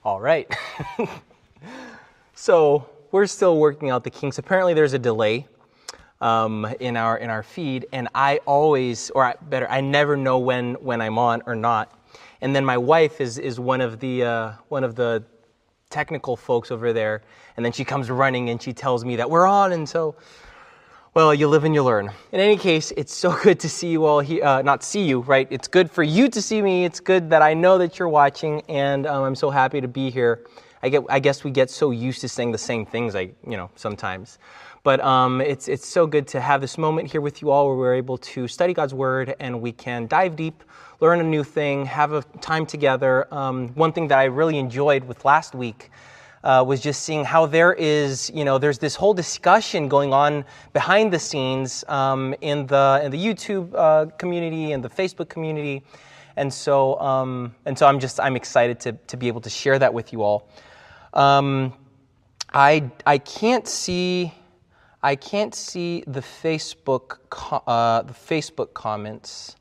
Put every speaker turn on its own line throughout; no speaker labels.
All right. So we're still working out the kinks. Apparently there's a delay in our feed, and I never know when I'm on or not. And then my wife is one of the technical folks over there, and then she comes running and she tells me that we're on, and so, well, you live and you learn. In any case, it's so good to see you all here, not see you, right? It's good for you to see me. It's good that I know that you're watching, and I'm so happy to be here. I guess we get so used to saying the same things, sometimes. But it's so good to have this moment here with you all where we're able to study God's Word and we can dive deep, learn a new thing, have a time together. One thing that I really enjoyed with last week was just seeing how there's this whole discussion going on behind the scenes in the YouTube community and the Facebook community, and so I'm excited to be able to share that with you all. I can't see the Facebook comments.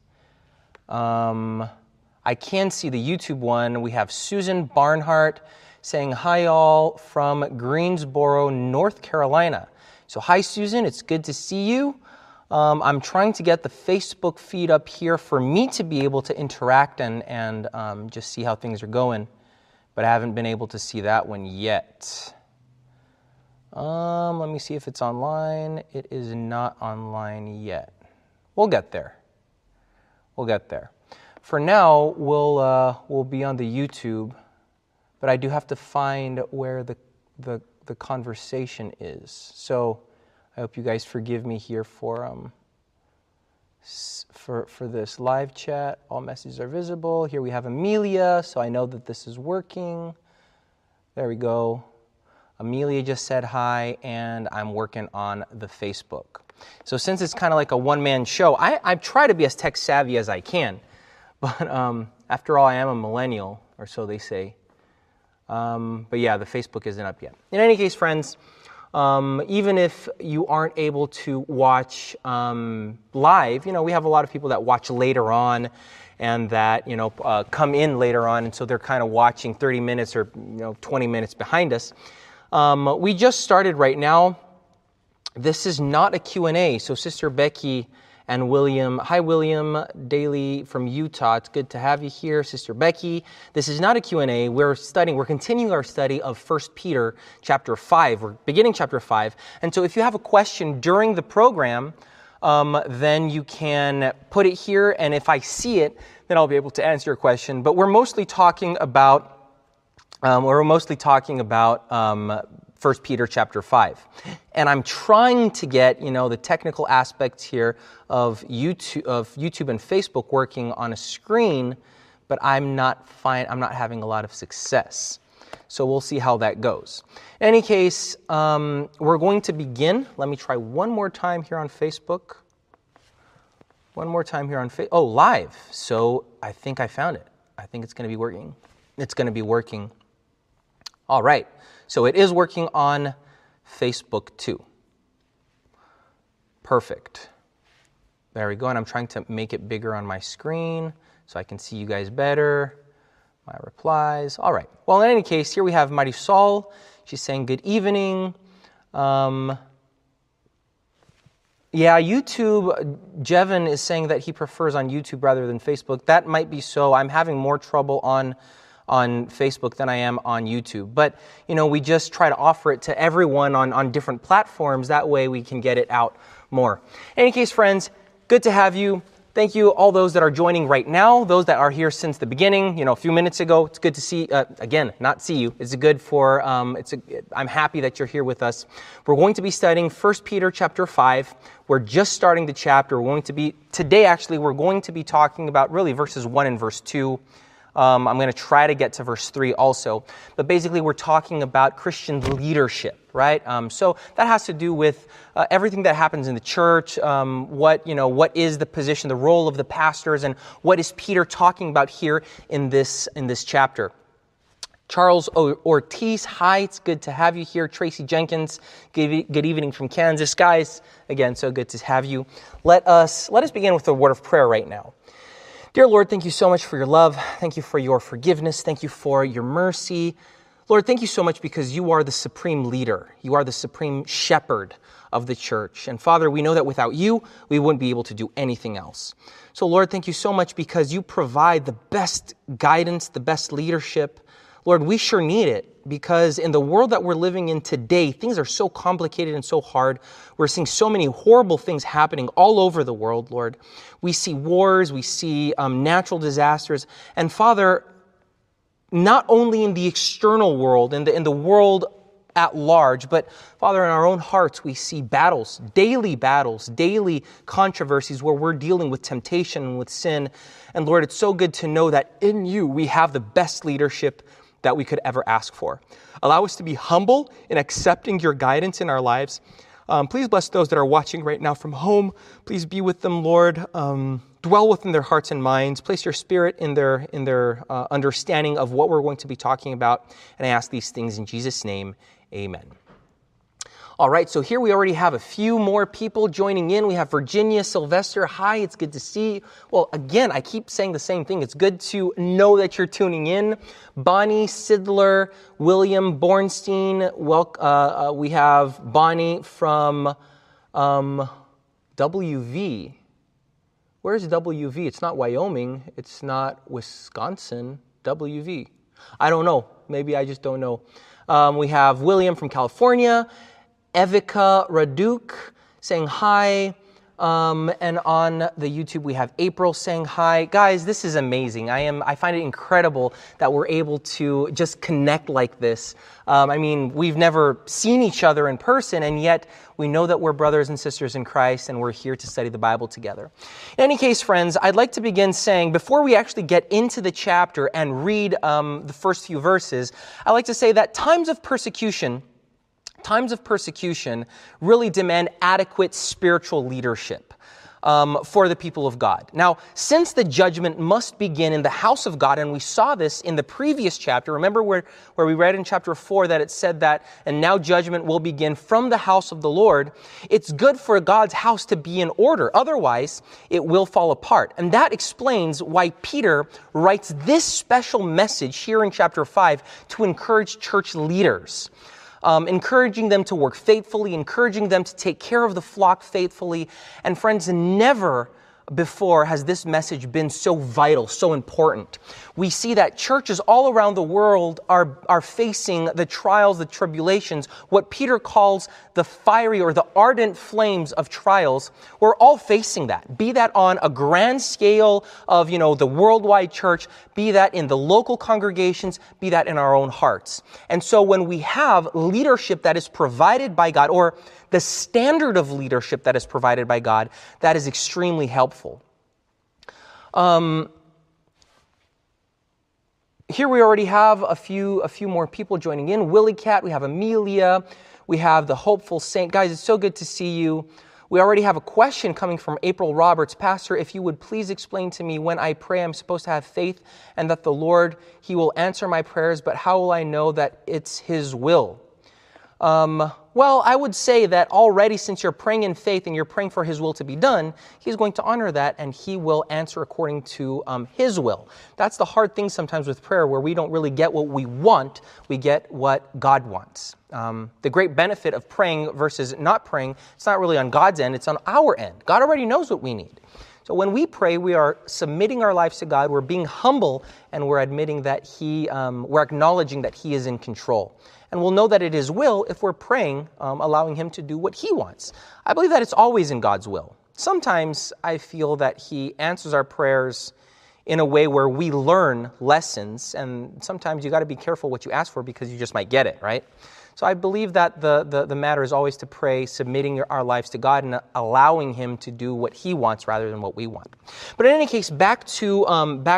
I can see the YouTube one. We have Susan Barnhart saying, hi all from Greensboro, North Carolina. So hi Susan, it's good to see you. I'm trying to get the Facebook feed up here for me to be able to interact and just see how things are going, but I haven't been able to see that one yet. Let me see if it's online. It is not online yet. We'll get there. For now, we'll be on the YouTube, but I do have to find where the conversation is. So I hope you guys forgive me here for this live chat. All messages are visible. Here we have Amelia, so I know that this is working. There we go. Amelia just said hi, and I'm working on the Facebook. So since it's kind of like a one-man show, I try to be as tech-savvy as I can. But after all, I am a millennial, or so they say. But yeah, the Facebook isn't up yet. In any case, friends, even if you aren't able to watch live, we have a lot of people that watch later on and that, come in later on, and so they're kind of watching 30 minutes or 20 minutes behind us. We just started right now. This is not a Q&A, so Sister Becky and William. Hi, William Daly from Utah. It's good to have you here, Sister Becky. This is not a Q&A. We're continuing our study of 1 Peter chapter 5. We're beginning chapter 5. And so if you have a question during the program, then you can put it here, and if I see it, then I'll be able to answer your question. But we're mostly talking about 1 Peter chapter 5. And I'm trying to get, the technical aspects here of YouTube and Facebook working on a screen, but I'm not having a lot of success. So we'll see how that goes. In any case, we're going to begin. Let me try one more time here on Facebook. Oh, live. So I think I found it. I think it's going to be working. It's going to be working. All right. So it is working on Facebook too. Perfect. There we go. And I'm trying to make it bigger on my screen so I can see you guys better. My replies. All right. Well, in any case, here we have Marisol. She's saying good evening. YouTube. Jevin is saying that he prefers on YouTube rather than Facebook. That might be so. I'm having more trouble on Facebook than I am on YouTube. But, we just try to offer it to everyone on different platforms. That way we can get it out more. In any case, friends, good to have you. Thank you, all those that are joining right now, those that are here since the beginning, a few minutes ago. It's good to see, not see you. It's good for, I'm happy that you're here with us. We're going to be studying 1 Peter chapter 5. We're just starting the chapter. We're going to be talking about really verses 1 and verse 2. I'm going to try to get to verse 3 also. But basically, we're talking about Christian leadership, right? So that has to do with everything that happens in the church, what is the position, the role of the pastors, and what is Peter talking about here in this chapter. Charles Ortiz, hi, it's good to have you here. Tracy Jenkins, good evening from Kansas. Guys, again, so good to have you. Let us begin with a word of prayer right now. Dear Lord, thank you so much for your love. Thank you for your forgiveness. Thank you for your mercy. Lord, thank you so much because you are the supreme leader. You are the supreme shepherd of the church. And Father, we know that without you, we wouldn't be able to do anything else. So Lord, thank you so much because you provide the best guidance, the best leadership. Lord, we sure need it because in the world that we're living in today, things are so complicated and so hard. We're seeing so many horrible things happening all over the world, Lord. We see wars, we see natural disasters. And Father, not only in the external world, in the world at large, but Father, in our own hearts, we see battles, daily controversies where we're dealing with temptation and with sin. And Lord, it's so good to know that in you, we have the best leadership that we could ever ask for. Allow us to be humble in accepting your guidance in our lives. Please bless those that are watching right now from home. Please be with them, Lord. Dwell within their hearts and minds. Place your spirit in their understanding of what we're going to be talking about. And I ask these things in Jesus' name. Amen. All right, so here we already have a few more people joining in. We have Virginia, Sylvester. Hi, it's good to see you. Well, again, I keep saying the same thing. It's good to know that you're tuning in. Bonnie Sidler, William Bornstein. We have Bonnie from WV. Where's WV? It's not Wyoming. It's not Wisconsin. WV. I don't know. Maybe I just don't know. We have William from California. Evika Raduk saying hi. And on the YouTube, we have April saying hi. Guys, this is amazing. I find it incredible that we're able to just connect like this. We've never seen each other in person, and yet we know that we're brothers and sisters in Christ, and we're here to study the Bible together. In any case, friends, I'd like to begin saying, before we actually get into the chapter and read the first few verses, I'd like to say that times of persecution really demand adequate spiritual leadership for the people of God. Now, since the judgment must begin in the house of God, and we saw this in the previous chapter, remember where we read in chapter 4 that it said that, and now judgment will begin from the house of the Lord, it's good for God's house to be in order. Otherwise, it will fall apart. And that explains why Peter writes this special message here in chapter 5 to encourage church leaders. Encouraging them to work faithfully, encouraging them to take care of the flock faithfully. And friends, never before has this message been so vital, so important. We see that churches all around the world are facing the trials, the tribulations, what Peter calls the fiery or the ardent flames of trials. We're all facing that. Be that on a grand scale of, the worldwide church, be that in the local congregations, be that in our own hearts. And so when we have leadership that is provided by God, or the standard of leadership that is provided by God, that is extremely helpful. Here we already have a few more people joining in. Willie Cat, we have Amelia, we have the Hopeful Saint. Guys, it's so good to see you. We already have a question coming from April Roberts. Pastor, if you would please explain to me, when I pray, I'm supposed to have faith and that the Lord, He will answer my prayers, but how will I know that it's His will? Well, I would say that already, since you're praying in faith and you're praying for His will to be done, He's going to honor that and He will answer according to His will. That's the hard thing sometimes with prayer, where we don't really get what we want, we get what God wants. The great benefit of praying versus not praying, it's not really on God's end, it's on our end. God already knows what we need. So when we pray, we are submitting our lives to God, we're being humble, and we're admitting that we're acknowledging that He is in control. And we'll know that it is will if we're praying, allowing Him to do what He wants. I believe that it's always in God's will. Sometimes I feel that He answers our prayers in a way where we learn lessons, and sometimes you got to be careful what you ask for because you just might get it, right? So I believe that the matter is always to pray, submitting our lives to God and allowing Him to do what He wants rather than what we want. But in any case, back to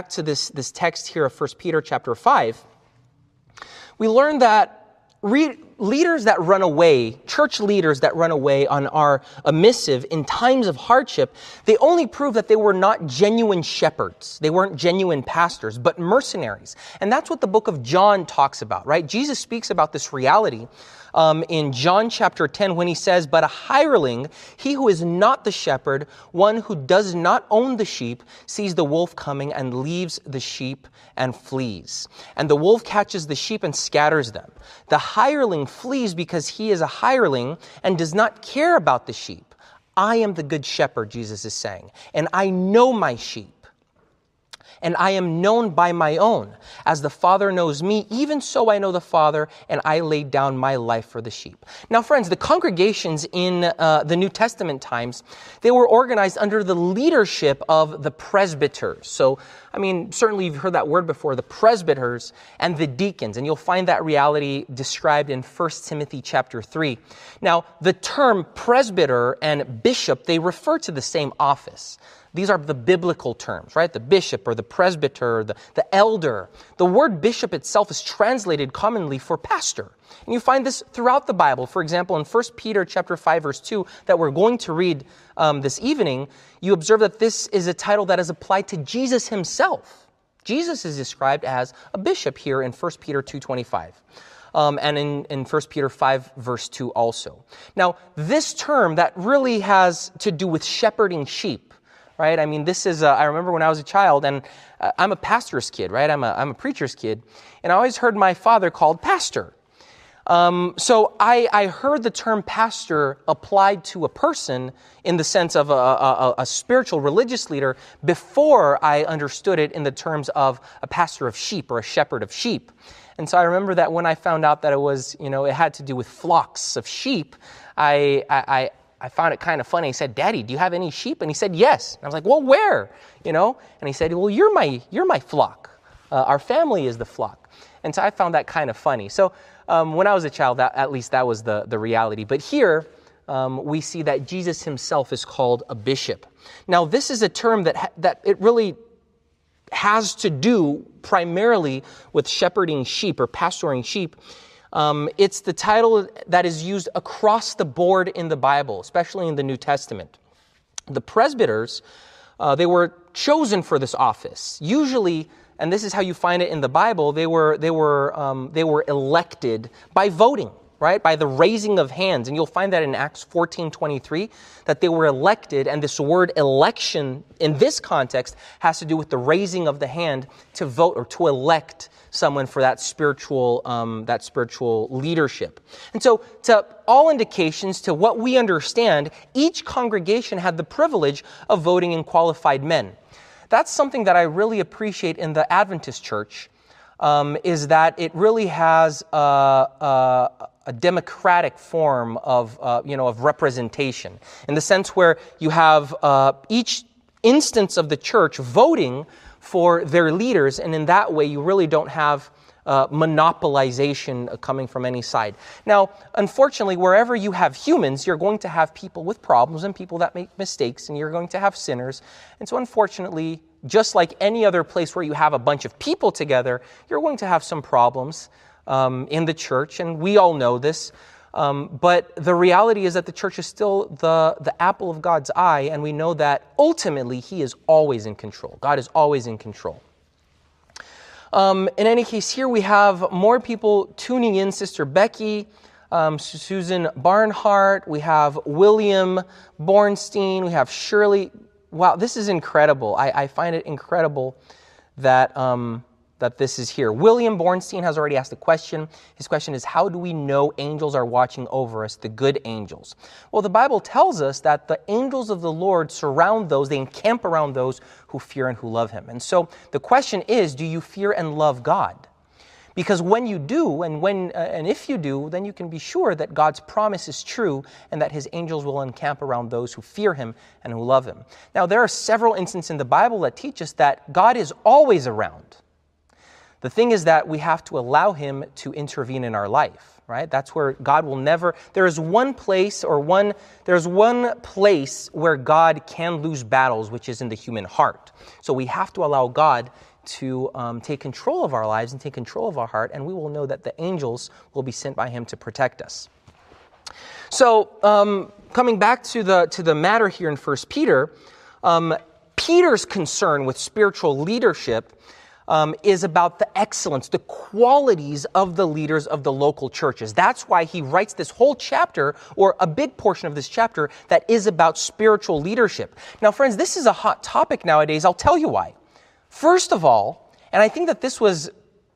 this text here of 1 Peter chapter 5, we learn that leaders that run away, church leaders that run away and are emissive in times of hardship, they only prove that they were not genuine shepherds. They weren't genuine pastors, but mercenaries. And that's what the book of John talks about, right? Jesus speaks about this reality in John chapter 10 when he says, "But a hireling, he who is not the shepherd, one who does not own the sheep, sees the wolf coming and leaves the sheep and flees. And the wolf catches the sheep and scatters them. The hireling flees because he is a hireling and does not care about the sheep. I am the good shepherd," Jesus is saying, "and I know my sheep. And I am known by my own. As the Father knows me, even so I know the Father, and I lay down my life for the sheep." Now, friends, the congregations in the New Testament times, they were organized under the leadership of the presbyters. So, certainly you've heard that word before, the presbyters and the deacons, and you'll find that reality described in 1 Timothy chapter 3. Now, the term presbyter and bishop, they refer to the same office. These are the biblical terms, right? The bishop or the presbyter, the elder. The word bishop itself is translated commonly for pastor. And you find this throughout the Bible. For example, in 1 Peter chapter 5, verse 2, that we're going to read this evening, you observe that this is a title that is applied to Jesus himself. Jesus is described as a bishop here in 1 Peter 2:25. And in 1 Peter 5, verse 2 also. Now, this term that really has to do with shepherding sheep, right? This is, I remember when I was a child, and I'm a pastor's kid, right? I'm a preacher's kid, and I always heard my father called pastor. So I heard the term pastor applied to a person in the sense of a spiritual religious leader before I understood it in the terms of a pastor of sheep or a shepherd of sheep. And so I remember that when I found out that it was, it had to do with flocks of sheep, I found it kind of funny. He said, "Daddy, do you have any sheep?" And he said, "Yes." And I was like, "Well, where?" And he said, "Well, you're my flock. Our family is the flock." And so I found that kind of funny. So when I was a child, at least that was the reality. But here we see that Jesus himself is called a bishop. Now, this is a term that it really has to do primarily with shepherding sheep or pastoring sheep. It's the title that is used across the board in the Bible, especially in the New Testament. The presbyters, they were chosen for this office. Usually, and this is how you find it in the Bible, they were elected by voting, right? By the raising of hands. And you'll find that in Acts 14:23, that they were elected. And this word election in this context has to do with the raising of the hand to vote or to elect someone for that spiritual leadership. And so, to all indications, to what we understand, each congregation had the privilege of voting in qualified men. That's something that I really appreciate in the Adventist church, is that it really has a democratic form of representation, in the sense where you have each instance of the church voting for their leaders, and in that way you really don't have monopolization coming from any side. Now, unfortunately, wherever you have humans, you're going to have people with problems and people that make mistakes, and you're going to have sinners. And so unfortunately, just like any other place where you have a bunch of people together, you're going to have some problems in the church, and we all know this. But the reality is that the church is still the apple of God's eye, and we know that ultimately He is always in control. God is always in control. In any case, here we have more people tuning in. Sister Becky, Susan Barnhart, we have William Bornstein, we have Shirley. Wow, this is incredible. I find it incredible that this is here. William Bornstein has already asked a question. His question is, how do we know angels are watching over us, the good angels? Well, the Bible tells us that the angels of the Lord surround those, they encamp around those who fear and who love Him. And so the question is, do you fear and love God? Because when you do, and if you do, then you can be sure that God's promise is true and that His angels will encamp around those who fear Him and who love Him. Now, there are several instances in the Bible that teach us that God is always around. The thing is that we have to allow Him to intervene in our life, right? That's where God will never, there's one place where God can lose battles, which is in the human heart. So we have to allow God to take control of our lives and take control of our heart, and we will know that the angels will be sent by him to protect us. So coming back to the matter here in 1 Peter, Peter's concern with spiritual leadership is about the excellence, the qualities of the leaders of the local churches. That's why he writes this whole chapter, or a big portion of this chapter, that is about spiritual leadership. Now, friends, this is a hot topic nowadays. I'll tell you why. First of all, and I think that this was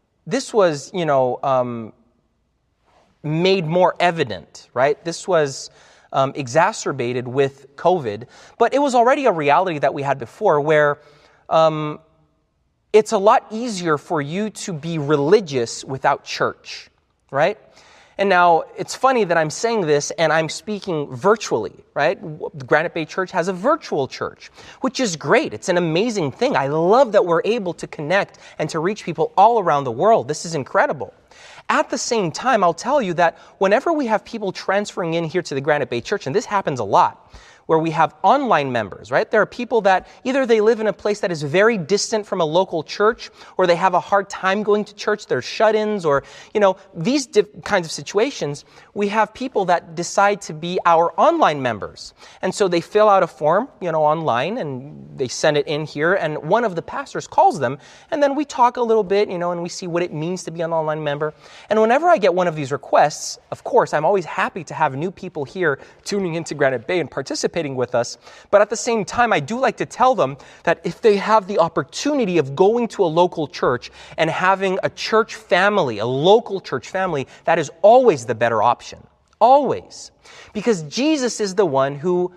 made more evident, right? This was exacerbated with COVID, but it was already a reality that we had before, where it's a lot easier for you to be religious without church, right? And now, it's funny that I'm saying this and I'm speaking virtually, right? Granite Bay Church has a virtual church, which is great. It's an amazing thing. I love that we're able to connect and to reach people all around the world. This is incredible. At the same time, I'll tell you that whenever we have people transferring in here to the Granite Bay Church, and this happens a lot, where we have online members, right? There are people that either they live in a place that is very distant from a local church, or they have a hard time going to church, they're shut-ins, or, these kinds of situations. We have people that decide to be our online members. And so they fill out a form, online, and they send it in here, and one of the pastors calls them, and then we talk a little bit, and we see what it means to be an online member. And whenever I get one of these requests, of course, I'm always happy to have new people here tuning into Granite Bay and participating with us. But at the same time, I do like to tell them that if they have the opportunity of going to a local church and having a church family, a local church family, that is always the better option. Always. Because Jesus is the one who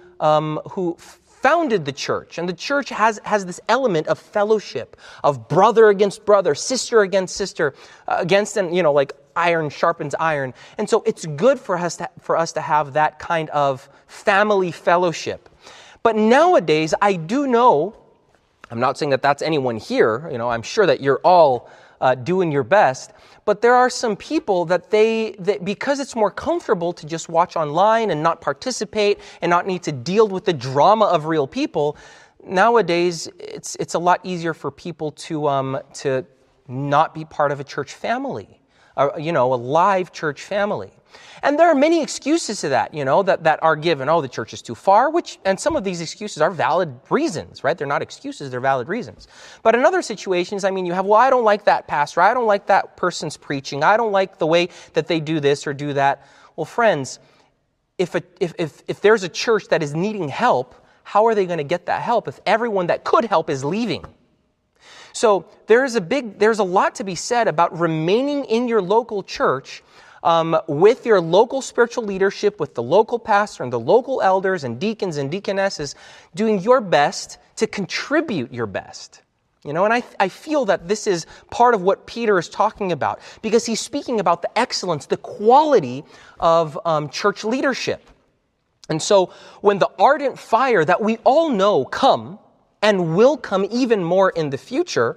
founded the church, and the church has this element of fellowship, of brother against brother, sister against sister, like iron sharpens iron. And so it's good for us to have that kind of family fellowship. But nowadays, I do know, I'm not saying that that's anyone here, I'm sure that you're all doing your best, but there are some people that because it's more comfortable to just watch online and not participate and not need to deal with the drama of real people, nowadays it's a lot easier for people to not be part of a church family, a live church family. And there are many excuses to that, that are given. Oh, the church is too far, and some of these excuses are valid reasons, right? They're not excuses, they're valid reasons. But in other situations, you have, I don't like that pastor, I don't like that person's preaching, I don't like the way that they do this or do that. Well, friends, if there's a church that is needing help, how are they going to get that help if everyone that could help is leaving? So there's a lot to be said about remaining in your local church with your local spiritual leadership, with the local pastor and the local elders and deacons and deaconesses, doing your best to contribute your best. And I feel that this is part of what Peter is talking about, because he's speaking about the excellence, the quality of church leadership. And so when the ardent fire that we all know come, and will come even more in the future,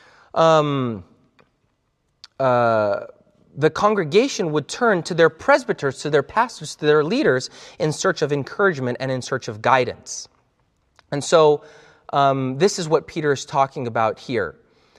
the congregation would turn to their presbyters, to their pastors, to their leaders in search of encouragement and in search of guidance. And so this is what Peter is talking about here.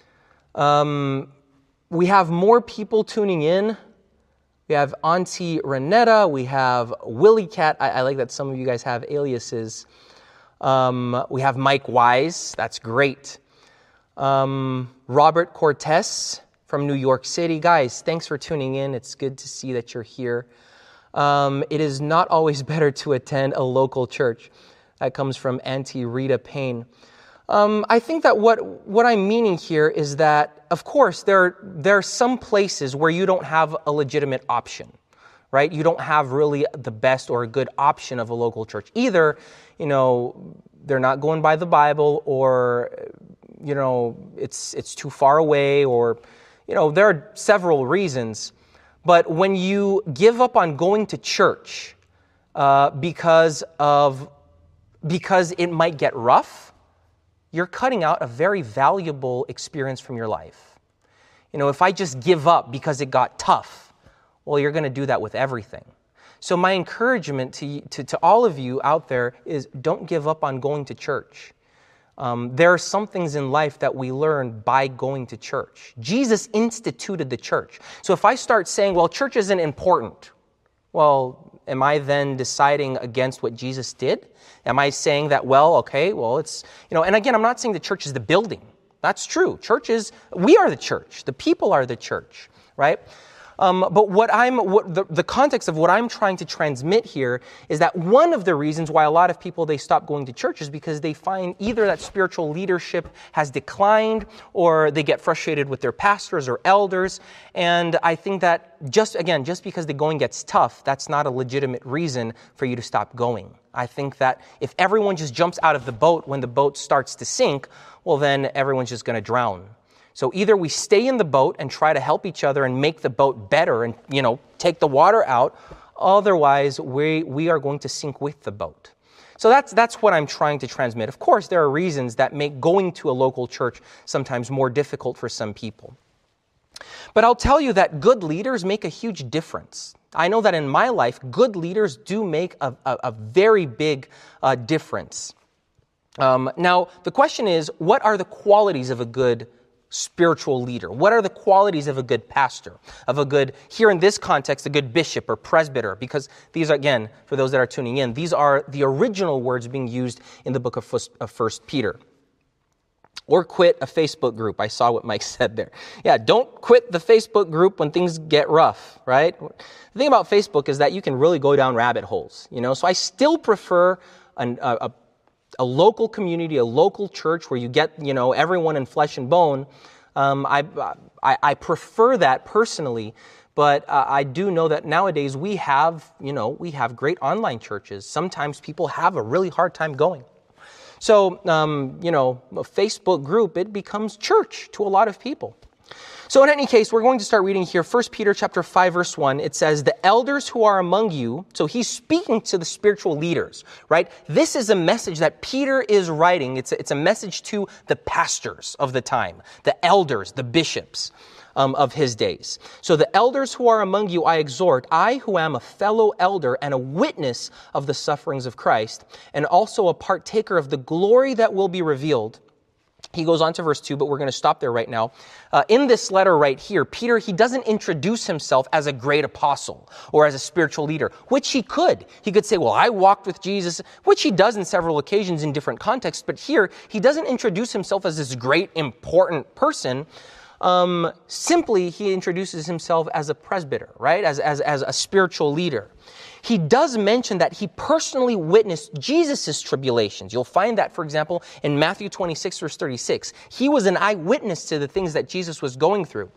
We have more people tuning in. We have Auntie Renetta. We have Willie Cat. I like that some of you guys have aliases. We have Mike Wise. That's great. Robert Cortez from New York City. Guys, thanks for tuning in. It's good to see that you're here. It is not always better to attend a local church. That comes from Auntie Rita Payne. I think that what I'm meaning here is that, of course, there are some places where you don't have a legitimate option, right? You don't have really the best or a good option of a local church. Either, they're not going by the Bible, or, it's too far away, or, there are several reasons. But when you give up on going to church because it might get rough, you're cutting out a very valuable experience from your life. If I just give up because it got tough, well, you're going to do that with everything. So my encouragement to all of you out there is, don't give up on going to church. There are some things in life that we learn by going to church. Jesus instituted the church. So if I start saying, well, church isn't important, well, am I then deciding against what Jesus did? Am I saying that, well, okay, well, it's, and again, I'm not saying the church is the building. That's true. We are the church. The people are the church, right? But the context of what I'm trying to transmit here is that one of the reasons why a lot of people, they stop going to church is because they find either that spiritual leadership has declined or they get frustrated with their pastors or elders. And I think that just because the going gets tough, that's not a legitimate reason for you to stop going. I think that if everyone just jumps out of the boat when the boat starts to sink, well, then everyone's just going to drown. So either we stay in the boat and try to help each other and make the boat better and, take the water out. Otherwise, we are going to sink with the boat. So that's what I'm trying to transmit. Of course, there are reasons that make going to a local church sometimes more difficult for some people. But I'll tell you that good leaders make a huge difference. I know that in my life, good leaders do make a very big difference. Now, the question is, what are the qualities of a good spiritual leader? What are the qualities of a good pastor, here in this context, a good bishop or presbyter? Because these are, again, for those that are tuning in, these are the original words being used in the book of 1 Peter. Or quit a Facebook group. I saw what Mike said there. Yeah, don't quit the Facebook group when things get rough, right? The thing about Facebook is that you can really go down rabbit holes, So I still prefer a local community, a local church where you get, everyone in flesh and bone. I prefer that personally, but I do know that nowadays we have great online churches. Sometimes people have a really hard time going. So, a Facebook group, it becomes church to a lot of people. So in any case, we're going to start reading here, 1 Peter chapter 5, verse 1. It says, the elders who are among you, so he's speaking to the spiritual leaders, right? This is a message that Peter is writing. It's a message to the pastors of the time, the elders, the bishops of his days. So the elders who are among you, I exhort, I who am a fellow elder and a witness of the sufferings of Christ, and also a partaker of the glory that will be revealed. He goes on to verse 2, but we're going to stop there right now. In this letter right here, Peter, he doesn't introduce himself as a great apostle or as a spiritual leader, which he could. He could say, well, I walked with Jesus, which he does in several occasions in different contexts. But here, he doesn't introduce himself as this great, important person. Simply, he introduces himself as a presbyter, right? As a spiritual leader. He does mention that he personally witnessed Jesus' tribulations. You'll find that, for example, in Matthew 26, verse 36. He was an eyewitness to the things that Jesus was going through.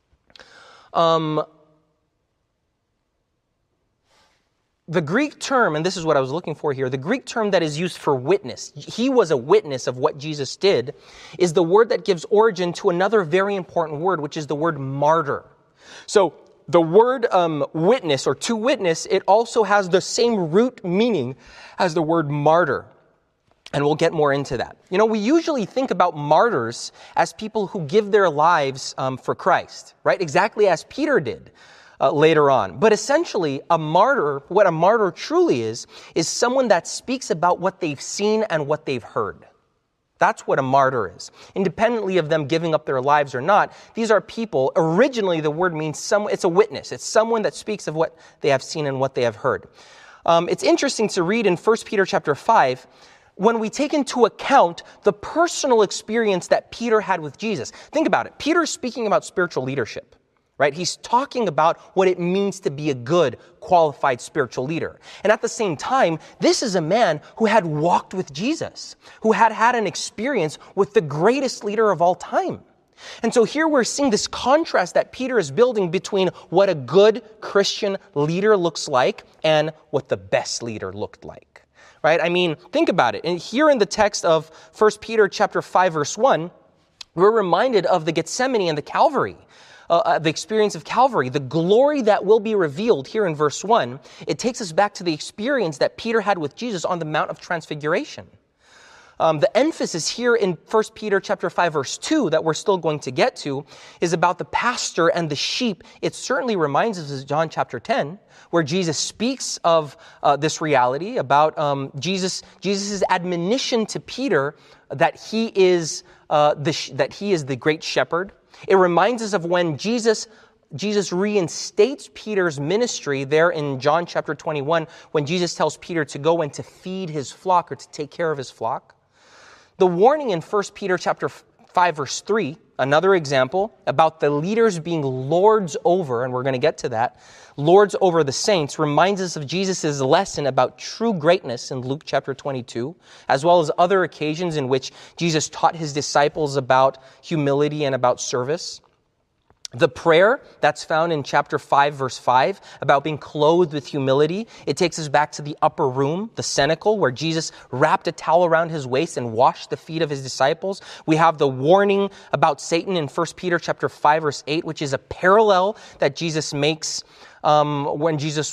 The Greek term, and this is what I was looking for here, the Greek term that is used for witness, he was a witness of what Jesus did, is the word that gives origin to another very important word, which is the word martyr. So, the word witness or to witness, it also has the same root meaning as the word martyr. And we'll get more into that. We usually think about martyrs as people who give their lives for Christ, right? Exactly as Peter did later on. But essentially, what a martyr truly is someone that speaks about what they've seen and what they've heard. That's what a martyr is. Independently of them giving up their lives or not, these are people, originally the word means it's a witness. It's someone that speaks of what they have seen and what they have heard. It's interesting to read in 1 Peter chapter 5, when we take into account the personal experience that Peter had with Jesus. Think about it. Peter's speaking about spiritual leadership. Right? He's talking about what it means to be a good, qualified spiritual leader. And at the same time, this is a man who had walked with Jesus, who had had an experience with the greatest leader of all time. And so here we're seeing this contrast that Peter is building between what a good Christian leader looks like and what the best leader looked like. Right? I mean, think about it. And here in the text of 1 Peter chapter 5, verse 1, we're reminded of the Gethsemane and the Calvary. The experience of Calvary, the glory that will be revealed here in verse 1, it takes us back to the experience that Peter had with Jesus on the Mount of Transfiguration. The emphasis here in 1 Peter chapter 5, verse 2 that we're still going to get to is about the pastor and the sheep. It certainly reminds us of John chapter 10, where Jesus speaks of this reality about Jesus' admonition to Peter that he is the great shepherd. It reminds us of when Jesus reinstates Peter's ministry there in John chapter 21, when Jesus tells Peter to go and to feed his flock or to take care of his flock. The warning in 1 Peter chapter 5, verse 3, another example about the leaders being lords over, and we're going to get to that, lords over the saints, reminds us of Jesus' lesson about true greatness in Luke chapter 22, as well as other occasions in which Jesus taught his disciples about humility and about service. The prayer that's found in chapter 5, verse 5, about being clothed with humility, it takes us back to the upper room, the cenacle, where Jesus wrapped a towel around his waist and washed the feet of his disciples. We have the warning about Satan in 1 Peter chapter 5, verse 8, which is a parallel that Jesus makes about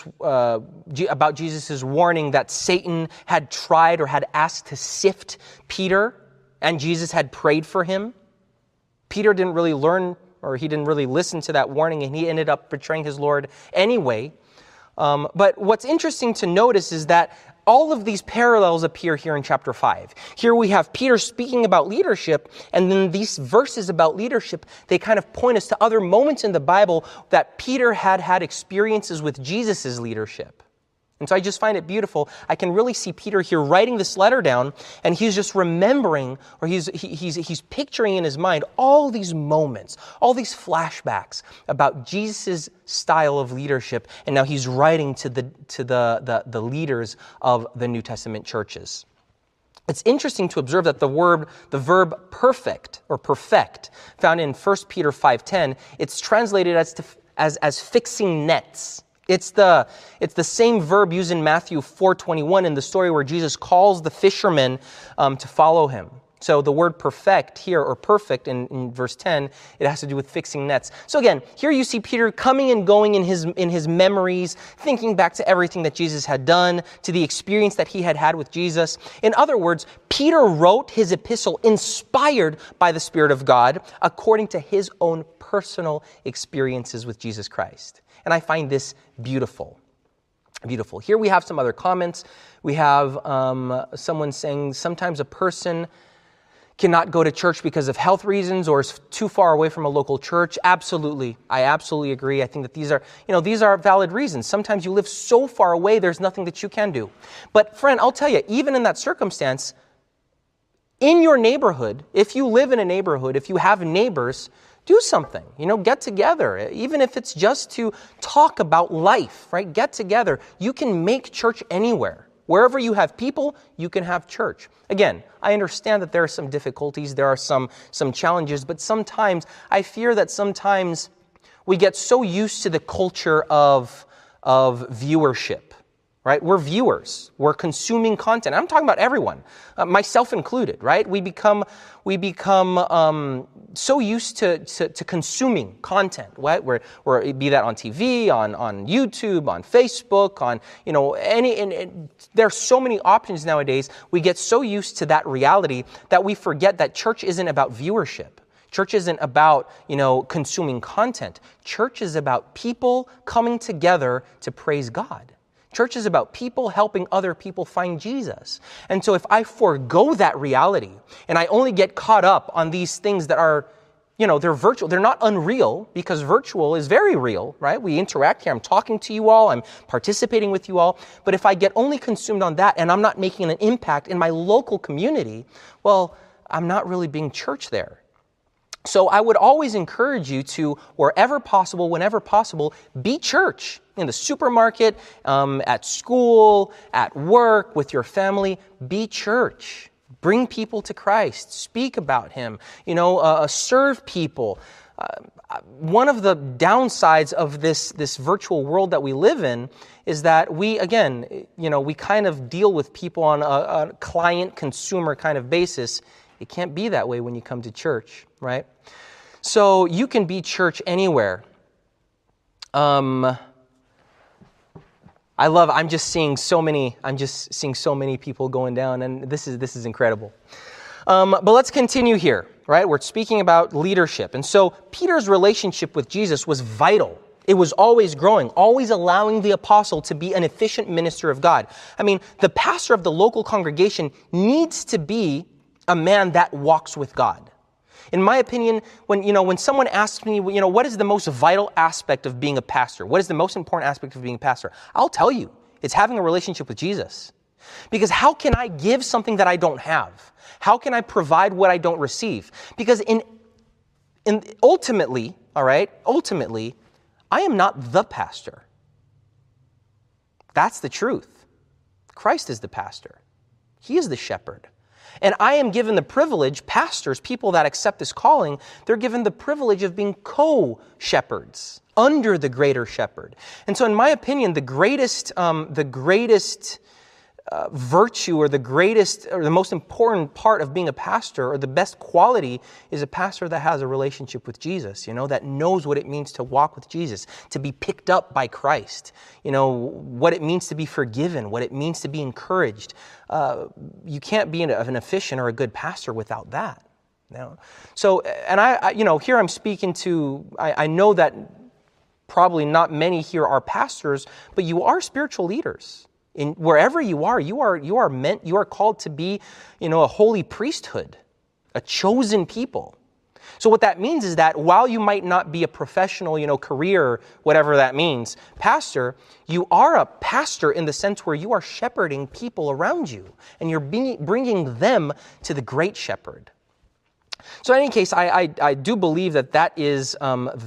Jesus' warning that Satan had tried or had asked to sift Peter, and Jesus had prayed for him. Peter didn't really learn, or he didn't really listen to that warning, and he ended up betraying his Lord anyway. But what's interesting to notice is that all of these parallels appear here in chapter 5. Here we have Peter speaking about leadership, and then these verses about leadership, they kind of point us to other moments in the Bible that Peter had experiences with Jesus' leadership. And so I just find it beautiful. I can really see Peter here writing this letter down, and he's just remembering, or he's picturing in his mind all these moments, all these flashbacks about Jesus' style of leadership, and now he's writing to the leaders of the New Testament churches. It's interesting to observe that the verb perfect or perfect, found in 1 Peter 5:10, it's translated as fixing nets. It's the same verb used in Matthew 4:21 in the story where Jesus calls the fishermen to follow him. So the word perfect here, or perfect in verse 10, it has to do with fixing nets. So again, here you see Peter coming and going in his memories, thinking back to everything that Jesus had done, to the experience that he had with Jesus. In other words, Peter wrote his epistle inspired by the Spirit of God according to his own personal experiences with Jesus Christ. And I find this beautiful. Beautiful. Here we have some other comments. We have someone saying sometimes a person cannot go to church because of health reasons or is too far away from a local church. Absolutely. I absolutely agree. I think that these are valid reasons. Sometimes you live so far away, there's nothing that you can do. But friend, I'll tell you, even in that circumstance, in your neighborhood, if you live in a neighborhood, if you have neighbors, do something, get together, even if it's just to talk about life, right? Get together. You can make church anywhere. Wherever you have people, you can have church. Again, I understand that there are some difficulties, there are some challenges, but I fear that sometimes we get so used to the culture of viewership. Right? We're viewers. We're consuming content. I'm talking about everyone, myself included. Right? We become so used to consuming content. Right? Where be that on TV, on YouTube, on Facebook, on there are so many options nowadays. We get so used to that reality that we forget that church isn't about viewership. Church isn't about, consuming content. Church is about people coming together to praise God. Church is about people helping other people find Jesus. And so if I forego that reality and I only get caught up on these things that are, they're virtual, they're not unreal, because virtual is very real, right? We interact here. I'm talking to you all. I'm participating with you all. But if I get only consumed on that and I'm not making an impact in my local community, well, I'm not really being church there. So I would always encourage you to, wherever possible, whenever possible, be church. In the supermarket, at school, at work, with your family, be church. Bring people to Christ. Speak about Him. Serve people. One of the downsides of this virtual world that we live in is that we kind of deal with people on a client-consumer kind of basis. It can't be that way when you come to church, right? So you can be church anywhere. I'm just seeing so many people going down, and this is incredible. But let's continue here, right? We're speaking about leadership. And so Peter's relationship with Jesus was vital. It was always growing, always allowing the apostle to be an efficient minister of God. I mean, the pastor of the local congregation needs to be a man that walks with God. In my opinion, when someone asks me, what is the most vital aspect of being a pastor? What is the most important aspect of being a pastor? I'll tell you, it's having a relationship with Jesus. Because how can I give something that I don't have? How can I provide what I don't receive? Because ultimately, I am not the pastor. That's the truth. Christ is the pastor. He is the shepherd. And I am given the privilege, pastors, people that accept this calling, they're given the privilege of being co-shepherds under the greater shepherd. And so in my opinion, the greatest virtue or the most important part of being a pastor, or the best quality, is a pastor that has a relationship with Jesus, that knows what it means to walk with Jesus, to be picked up by Christ, what it means to be forgiven, what it means to be encouraged. You can't be an efficient or a good pastor without that. So, and I here I'm speaking to, I know that probably not many here are pastors, but you are spiritual leaders. Wherever you are called to be, a holy priesthood, a chosen people. So what that means is that while you might not be a professional, career, whatever that means, pastor, you are a pastor in the sense where you are shepherding people around you, and you're bringing them to the great shepherd. So in any case, I do believe that is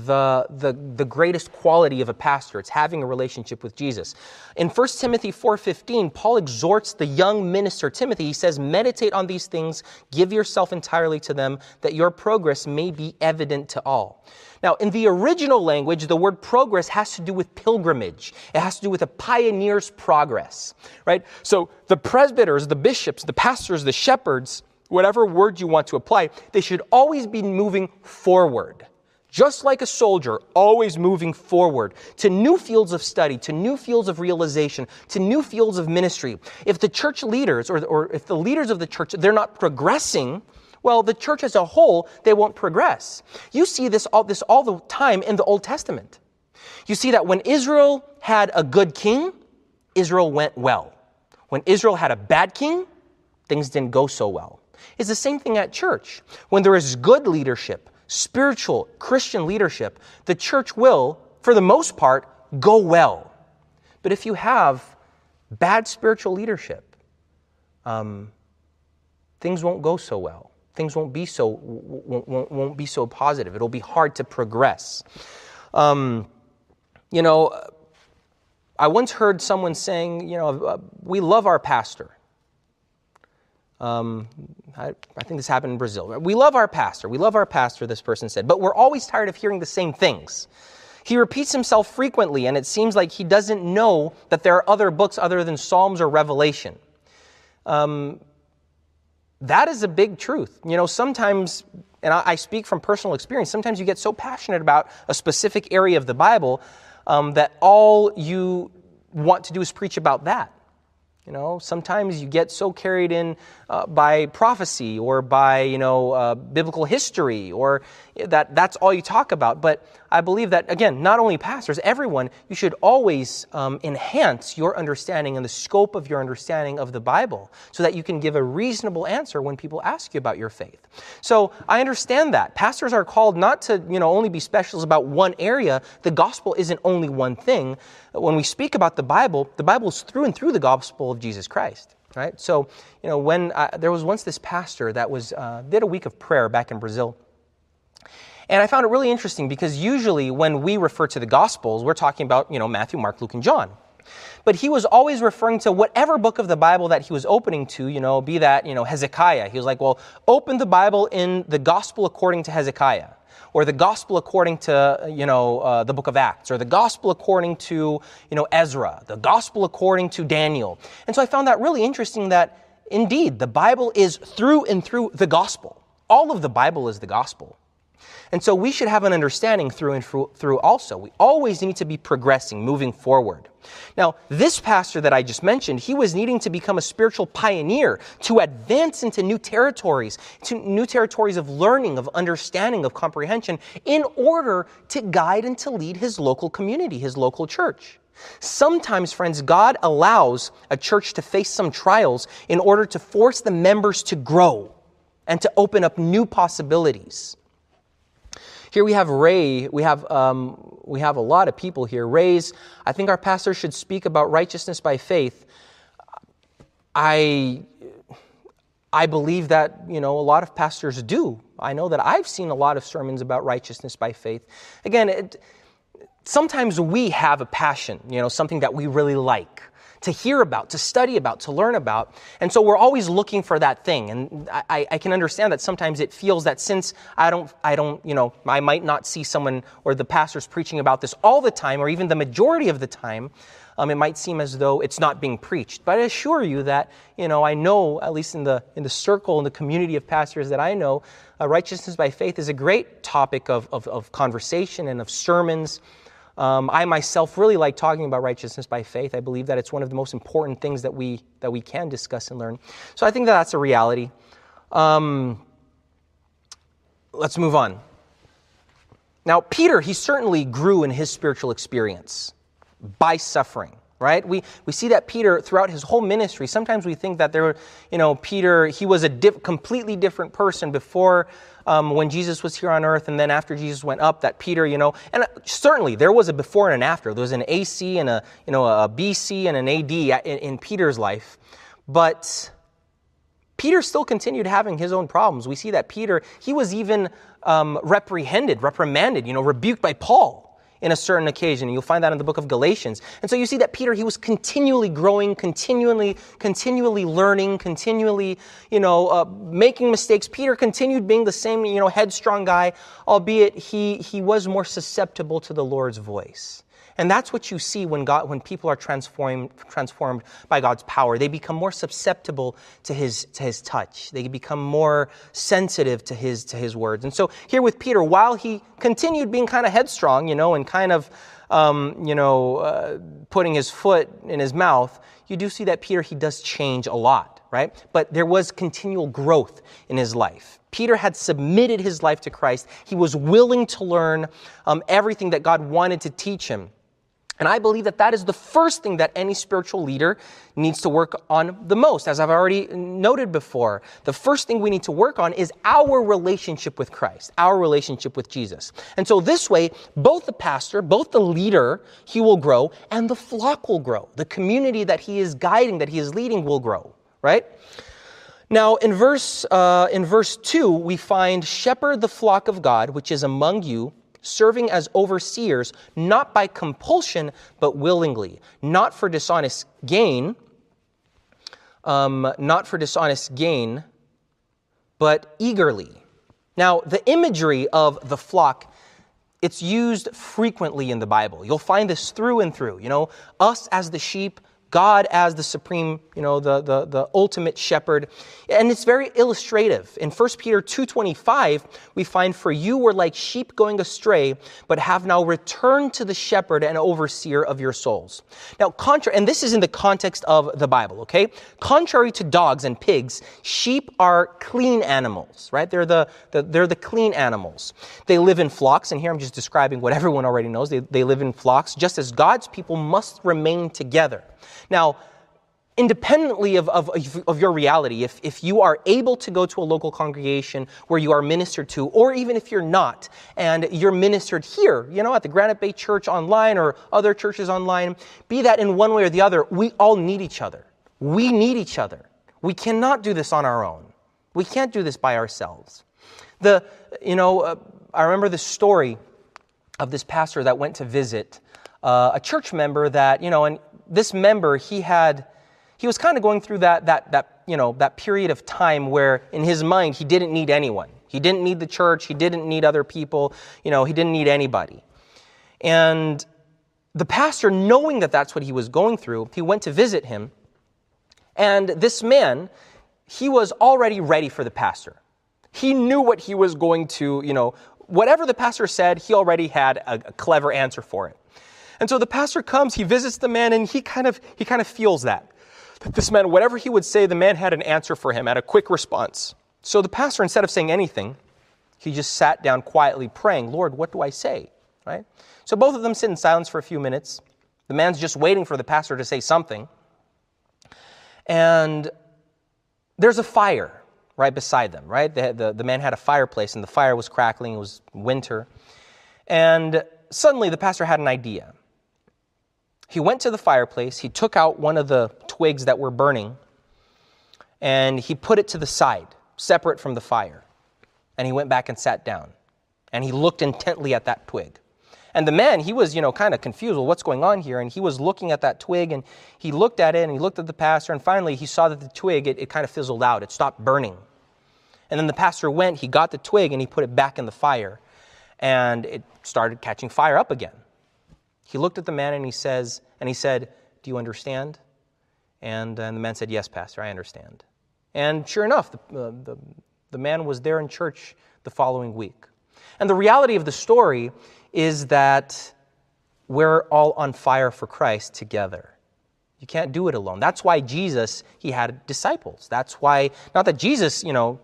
the greatest quality of a pastor. It's having a relationship with Jesus. In 1 Timothy 4:15, Paul exhorts the young minister Timothy. He says, meditate on these things, give yourself entirely to them, that your progress may be evident to all. Now, in the original language, the word progress has to do with pilgrimage. It has to do with a pioneer's progress, right? So the presbyters, the bishops, the pastors, the shepherds, whatever word you want to apply, they should always be moving forward. Just like a soldier, always moving forward to new fields of study, to new fields of realization, to new fields of ministry. If the church leaders, or if the leaders of the church, they're not progressing, well, the church as a whole, they won't progress. You see this all the time in the Old Testament. You see that when Israel had a good king, Israel went well. When Israel had a bad king, things didn't go so well. It's the same thing at church. When there is good leadership, spiritual Christian leadership, the church will, for the most part, go well. But if you have bad spiritual leadership, things won't go so well. Things won't be so positive. It'll be hard to progress. I once heard someone saying, we love our pastor. I think this happened in Brazil. We love our pastor, this person said, but we're always tired of hearing the same things. He repeats himself frequently, and it seems like he doesn't know that there are other books other than Psalms or Revelation. That is a big truth. Sometimes, and I speak from personal experience, sometimes you get so passionate about a specific area of the Bible that all you want to do is preach about that. Sometimes you get so carried in by prophecy or by, biblical history, or that's all you talk about. But I believe that, again, not only pastors, everyone, you should always enhance your understanding and the scope of your understanding of the Bible so that you can give a reasonable answer when people ask you about your faith. So I understand that. Pastors are called not to, only be specialists about one area. The gospel isn't only one thing. When we speak about the Bible is through and through the gospel of Jesus Christ. Right? So, when there was once this pastor that did a week of prayer back in Brazil. And I found it really interesting because usually when we refer to the Gospels, we're talking about, Matthew, Mark, Luke, and John. But he was always referring to whatever book of the Bible that he was opening to, be that, Hezekiah. He was like, well, open the Bible in the Gospel according to Hezekiah, or the Gospel according to, the book of Acts, or the Gospel according to, Ezra, the Gospel according to Daniel. And so I found that really interesting that, indeed, the Bible is through and through the Gospel. All of the Bible is the Gospel. And so we should have an understanding through and through also. We always need to be progressing, moving forward. Now, this pastor that I just mentioned, he was needing to become a spiritual pioneer, to advance into new territories of learning, of understanding, of comprehension, in order to guide and to lead his local community, his local church. Sometimes, friends, God allows a church to face some trials in order to force the members to grow and to open up new possibilities. Here we have Ray. We have a lot of people here. Ray's, I think our pastor should speak about righteousness by faith. I believe that, a lot of pastors do. I know that I've seen a lot of sermons about righteousness by faith. Again, sometimes we have a passion, something that we really like to hear about, to study about, to learn about. And so we're always looking for that thing. And I can understand that sometimes it feels that since I might not see someone or the pastor's preaching about this all the time, or even the majority of the time, it might seem as though it's not being preached. But I assure you that, I know, at least in the circle, in the community of pastors that I know, righteousness by faith is a great topic of conversation and of sermons. I myself really like talking about righteousness by faith. I believe that it's one of the most important things that we can discuss and learn. So I think that that's a reality. Let's move on. Now, Peter, he certainly grew in his spiritual experience by suffering, right? We see that Peter, throughout his whole ministry, sometimes we think that Peter, he was a completely different person before when Jesus was here on earth, and then after Jesus went up, that Peter, and certainly there was a before and an after. There was an AC and a BC and an AD in Peter's life. But Peter still continued having his own problems. We see that Peter, he was even reprimanded, rebuked by Paul in a certain occasion. You'll find that in the book of Galatians. And so you see that Peter, he was continually growing, continually learning, continually, making mistakes. Peter continued being the same, headstrong guy, albeit he was more susceptible to the Lord's voice. And that's what you see when people are transformed by God's power. They become more susceptible to his touch. They become more sensitive to his words. And so here with Peter, while he continued being kind of headstrong, and kind of putting his foot in his mouth, you do see that Peter, he does change a lot, right? But there was continual growth in his life. Peter had submitted his life to Christ. He was willing to learn everything that God wanted to teach him. And I believe that is the first thing that any spiritual leader needs to work on the most. As I've already noted before, the first thing we need to work on is our relationship with Christ, our relationship with Jesus. And so this way, both the pastor, both the leader, he will grow, and the flock will grow. The community that he is guiding, that he is leading will grow, right? Now, in verse 2, we find, "Shepherd the flock of God, which is among you, serving as overseers, not by compulsion, but willingly, not for dishonest gain, but eagerly." Now, the imagery of the flock, it's used frequently in the Bible. You'll find this through and through. Us as the sheep, God as the supreme, the ultimate shepherd. And it's very illustrative. In 1 Peter 2:25, we find, "For you were like sheep going astray, but have now returned to the shepherd and overseer of your souls." Now, and this is in the context of the Bible, okay? Contrary to dogs and pigs, sheep are clean animals, right? They're the clean animals. They live in flocks, and here I'm just describing what everyone already knows. They live in flocks, just as God's people must remain together. Now, independently of your reality, if you are able to go to a local congregation where you are ministered to, or even if you're not, and you're ministered here, at the Granite Bay Church online or other churches online, be that in one way or the other, we all need each other. We need each other. We cannot do this on our own. We can't do this by ourselves. I remember the story of this pastor that went to visit a church member that, and this member, he was kind of going through that period of time where in his mind he didn't need anyone. He didn't need the church. He didn't need other people. He didn't need anybody. And the pastor, knowing that that's what he was going through, he went to visit him. And this man, he was already ready for the pastor. He knew what he was going to, whatever the pastor said, he already had a clever answer for it. And so the pastor comes, he visits the man, and he kind of feels that this man, whatever he would say, the man had an answer for him, had a quick response. So the pastor, instead of saying anything, he just sat down quietly praying, Lord, what do I say? Right? So both of them sit in silence for a few minutes. The man's just waiting for the pastor to say something. And there's a fire right beside them, right? The man had a fireplace, and the fire was crackling. It was winter. And suddenly the pastor had an idea. He went to the fireplace, he took out one of the twigs that were burning, and he put it to the side, separate from the fire. And he went back and sat down. And he looked intently at that twig. And the man, he was, kind of confused, well, what's going on here? And he was looking at that twig, and he looked at it, and he looked at the pastor, and finally he saw that the twig, it kind of fizzled out. It stopped burning. And then the pastor went, he got the twig, and he put it back in the fire. And it started catching fire up again. He looked at the man and he said, do you understand? And the man said, yes, Pastor, I understand. And sure enough, the man was there in church the following week. And the reality of the story is that we're all on fire for Christ together. You can't do it alone. That's why Jesus, he had disciples. That's why, not that Jesus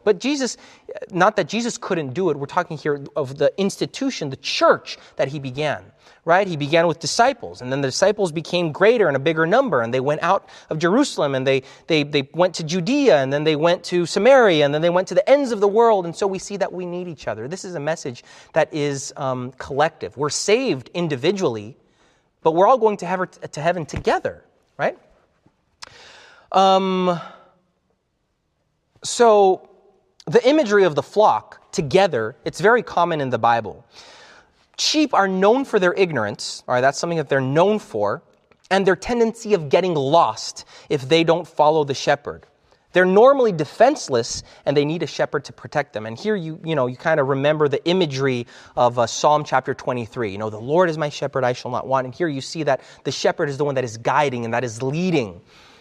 couldn't do it. We're talking here of the institution, the church that he began, right? He began with disciples, and then the disciples became greater and a bigger number, and they went out of Jerusalem, and they went to Judea, and then they went to Samaria, and then they went to the ends of the world, and so we see that we need each other. This is a message that is collective. We're saved individually, but we're all going to heaven together. Right? So the imagery of the flock together, it's very common in the Bible. Sheep are known for their ignorance, all right, that's something that they're known for, and their tendency of getting lost if they don't follow the shepherd. They're normally defenseless, and they need a shepherd to protect them. And here you kind of remember the imagery of Psalm chapter 23. The Lord is my shepherd, I shall not want. And here you see that the shepherd is the one that is guiding and that is leading.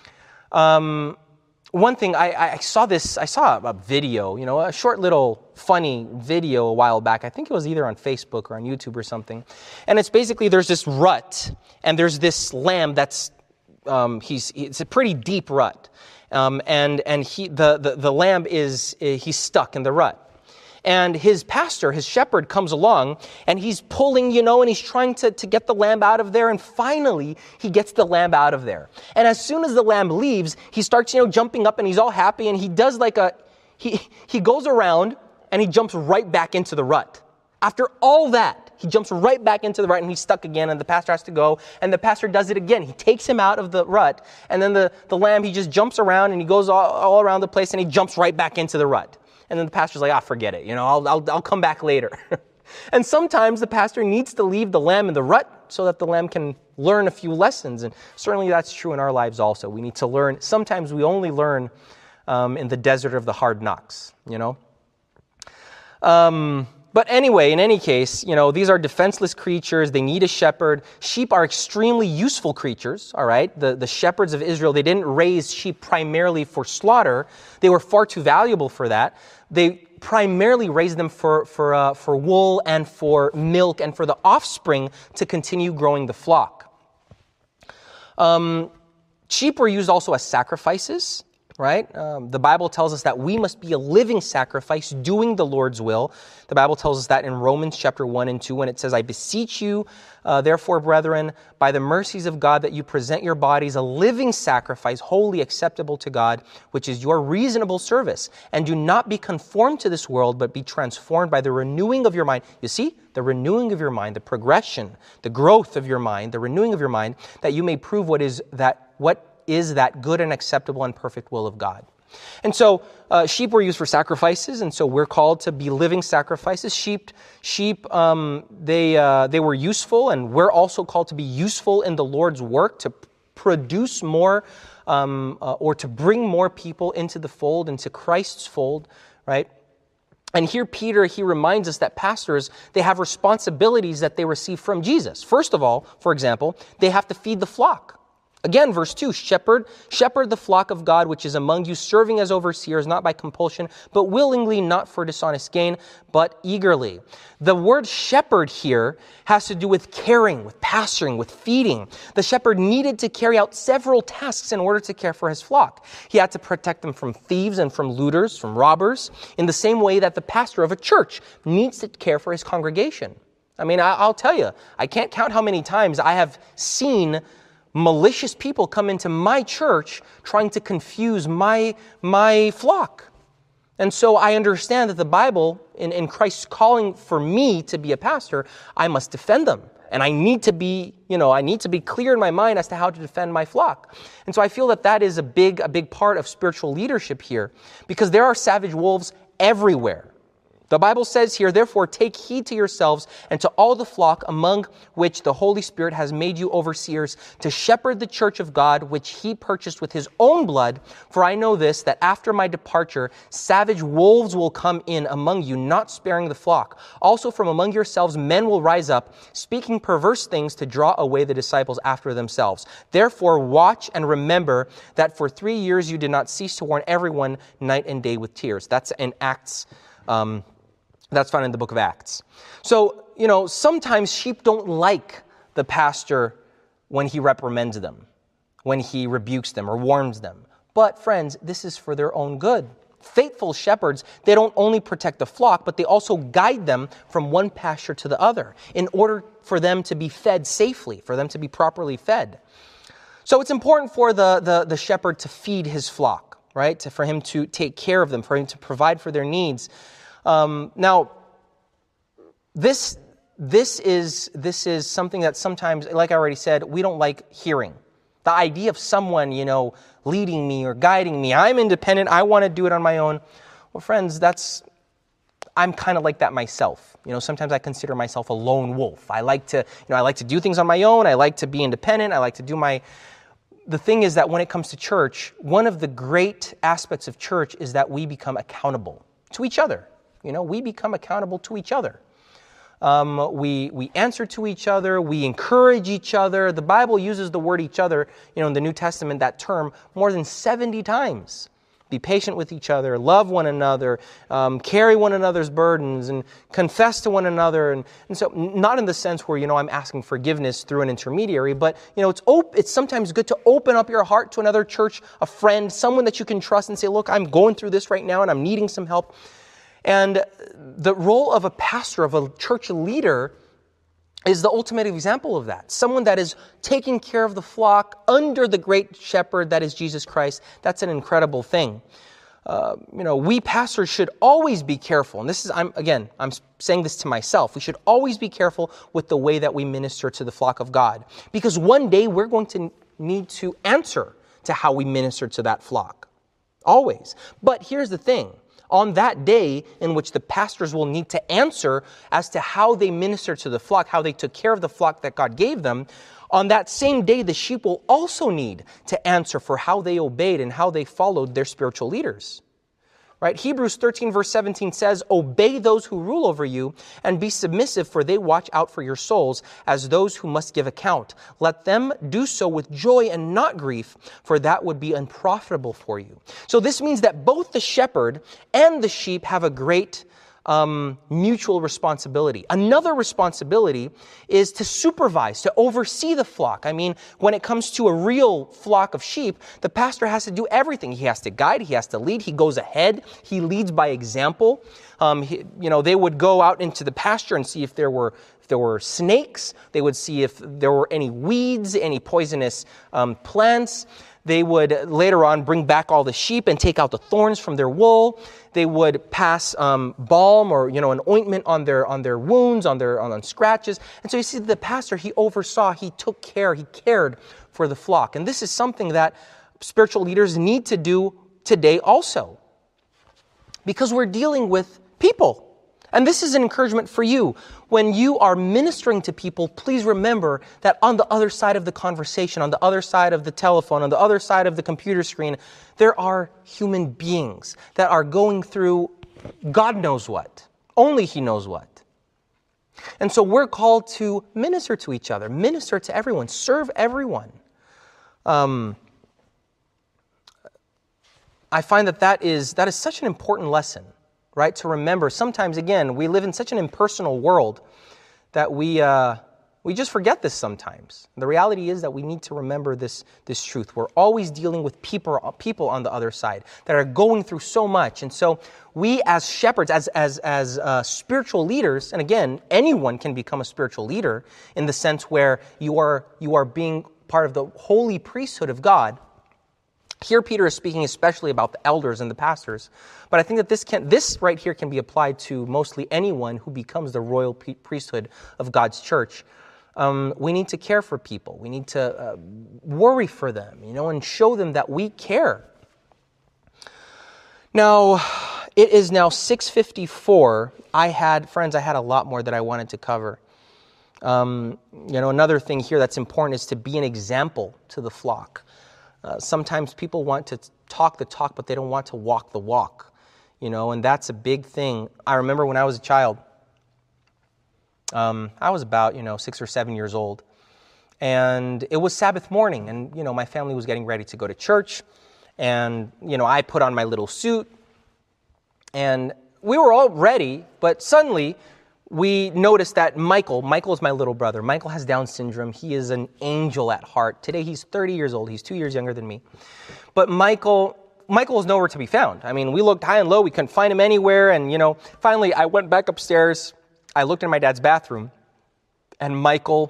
One thing, I saw a video, a short little funny video a while back. I think it was either on Facebook or on YouTube or something. And it's basically, there's this rut, and there's this lamb that's, it's a pretty deep rut. The lamb he's stuck in the rut. And his pastor, his shepherd, comes along, and he's pulling, and he's trying to get the lamb out of there, and finally, he gets the lamb out of there. And as soon as the lamb leaves, he starts, jumping up, and he's all happy, and he does he goes around, and he jumps right back into the rut. After all that, he jumps right back into the rut, and he's stuck again, and the pastor has to go, and the pastor does it again. He takes him out of the rut, and then the lamb, he just jumps around, and he goes all around the place, and he jumps right back into the rut. And then the pastor's like, forget it, I'll come back later. And sometimes the pastor needs to leave the lamb in the rut so that the lamb can learn a few lessons, and certainly that's true in our lives also. We need to learn. Sometimes we only learn in the desert of the hard knocks, But anyway, in any case, these are defenseless creatures. They need a shepherd. Sheep are extremely useful creatures, all right? The shepherds of Israel, they didn't raise sheep primarily for slaughter. They were far too valuable for that. They primarily raised them for wool and for milk and for the offspring to continue growing the flock. Sheep were used also as sacrifices. Right? The Bible tells us that we must be a living sacrifice doing the Lord's will. The Bible tells us that in Romans chapter 1 and 2 when it says, I beseech you, therefore, brethren, by the mercies of God, that you present your bodies a living sacrifice, wholly acceptable to God, which is your reasonable service. And do not be conformed to this world, but be transformed by the renewing of your mind. You see, the renewing of your mind, the progression, the growth of your mind, the renewing of your mind, that you may prove what is that good and acceptable and perfect will of God. And so sheep were used for sacrifices, and so we're called to be living sacrifices. Sheep, they were useful, and we're also called to be useful in the Lord's work to produce more or to bring more people into the fold, into Christ's fold, right? And here Peter, he reminds us that pastors, they have responsibilities that they receive from Jesus. First of all, for example, they have to feed the flock. Again, verse 2, shepherd the flock of God which is among you, serving as overseers, not by compulsion, but willingly, not for dishonest gain, but eagerly. The word shepherd here has to do with caring, with pasturing, with feeding. The shepherd needed to carry out several tasks in order to care for his flock. He had to protect them from thieves and from looters, from robbers, in the same way that the pastor of a church needs to care for his congregation. I mean, I'll tell you, I can't count how many times I have seen malicious people come into my church trying to confuse my flock. And so I understand that the Bible, in Christ's calling for me to be a pastor, I must defend them. And I need to be clear in my mind as to how to defend my flock. And so I feel that is a big part of spiritual leadership here, because there are savage wolves everywhere. The Bible says here, therefore, take heed to yourselves and to all the flock among which the Holy Spirit has made you overseers, to shepherd the church of God, which he purchased with his own blood. For I know this, that after my departure, savage wolves will come in among you, not sparing the flock. Also from among yourselves, men will rise up, speaking perverse things to draw away the disciples after themselves. Therefore, watch and remember that for 3 years you did not cease to warn everyone night and day with tears. That's in Acts. That's found in the book of Acts. So, sometimes sheep don't like the pastor when he reprimands them, when he rebukes them or warns them. But friends, this is for their own good. Faithful shepherds, they don't only protect the flock, but they also guide them from one pasture to the other in order for them to be fed safely, for them to be properly fed. So it's important for the shepherd to feed his flock, right? For him to take care of them, for him to provide for their needs. Now, this is something that sometimes, like I already said, we don't like hearing. The idea of someone, leading me or guiding me. I'm independent. I want to do it on my own. Well, friends, I'm kind of like that myself. Sometimes I consider myself a lone wolf. I like to do things on my own. I like to be independent. I like to do The thing is that when it comes to church, one of the great aspects of church is that we become accountable to each other. We become accountable to each other. We answer to each other. We encourage each other. The Bible uses the word each other, in the New Testament, that term, more than 70 times. Be patient with each other, love one another, carry one another's burdens, and confess to one another. And so not in the sense where, I'm asking forgiveness through an intermediary, but, it's sometimes good to open up your heart to another church, a friend, someone that you can trust and say, look, I'm going through this right now and I'm needing some help. And the role of a pastor, of a church leader, is the ultimate example of that. Someone that is taking care of the flock under the great shepherd that is Jesus Christ. That's an incredible thing. We pastors should always be careful. And I'm saying this to myself. We should always be careful with the way that we minister to the flock of God. Because one day we're going to need to answer to how we minister to that flock. Always. But here's the thing. On that day in which the pastors will need to answer as to how they minister to the flock, how they took care of the flock that God gave them, on that same day the sheep will also need to answer for how they obeyed and how they followed their spiritual leaders. Right? Hebrews 13 verse 17 says, obey those who rule over you and be submissive, for they watch out for your souls as those who must give account. Let them do so with joy and not grief, for that would be unprofitable for you. So this means that both the shepherd and the sheep have a great mutual responsibility. Another responsibility is to supervise, to oversee the flock. I mean, when it comes to a real flock of sheep, the pastor has to do everything. He has to guide, he has to lead, he goes ahead, he leads by example. They would go out into the pasture and see if there were snakes. They would see if there were any weeds, any poisonous plants. They would later on bring back all the sheep and take out the thorns from their wool. They would pass balm or an ointment on their wounds, on scratches. And so you see, the pastor, he oversaw, he took care, he cared for the flock. And this is something that spiritual leaders need to do today also, because we're dealing with people. And this is an encouragement for you. When you are ministering to people, please remember that on the other side of the conversation, on the other side of the telephone, on the other side of the computer screen, there are human beings that are going through God knows what. Only He knows what. And so we're called to minister to each other, minister to everyone, serve everyone. I find that is such an important lesson, right? To remember, sometimes, again, we live in such an impersonal world that we just forget this sometimes. The reality is that we need to remember this truth. We're always dealing with people on the other side that are going through so much. And so we as shepherds, as spiritual leaders, and again, anyone can become a spiritual leader in the sense where you are being part of the holy priesthood of God. Here Peter is speaking especially about the elders and the pastors, but I think that this right here can be applied to mostly anyone who becomes the royal priesthood of God's church. We need to care for people. We need to worry for them, and show them that we care. Now, it is now 6:54. I had a lot more that I wanted to cover. Another thing here that's important is to be an example to the flock. Sometimes people want to talk the talk, but they don't want to walk the walk, and that's a big thing. I remember when I was a child, I was about, 6 or 7 years old, and it was Sabbath morning, and, my family was getting ready to go to church, and, I put on my little suit, and we were all ready, but suddenly we noticed that Michael is my little brother. Michael has Down syndrome. He is an angel at heart. Today he's 30 years old. He's 2 years younger than me. But Michael is nowhere to be found. I mean, we looked high and low. We couldn't find him anywhere. And, finally I went back upstairs. I looked in my dad's bathroom. And Michael